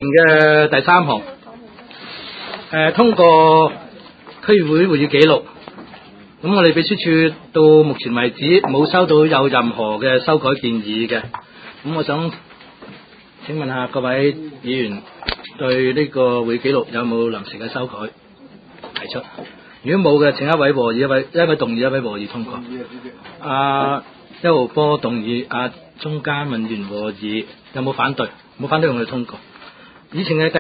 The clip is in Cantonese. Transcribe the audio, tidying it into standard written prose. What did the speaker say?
嘅第3項，通過區議會會議記錄。咁我哋秘書處到目前為止冇收到有任何嘅修改建議嘅。咁我想請問下各位議員對呢個會議記錄有冇臨時嘅修改提出？如果冇嘅，請一位和議，一位動議，一位和議通過。邱浩波動議，鍾嘉敏議員和議，有冇反對？冇反對，我哋通過。以前嘅